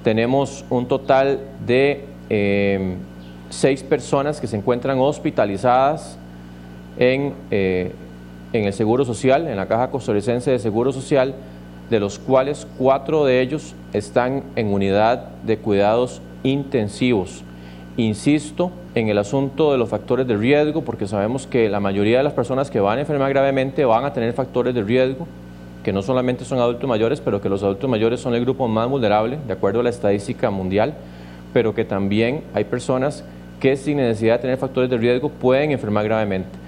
tenemos un total de 6 personas que se encuentran hospitalizadas en el Seguro Social, en la Caja Costarricense de Seguro Social, de los cuales 4 de ellos están en unidad de cuidados intensivos. Insisto en el asunto de los factores de riesgo, porque sabemos que la mayoría de las personas que van a enfermar gravemente van a tener factores de riesgo, que no solamente son adultos mayores, pero que los adultos mayores son el grupo más vulnerable, de acuerdo a la estadística mundial, pero que también hay personas que sin necesidad de tener factores de riesgo pueden enfermar gravemente.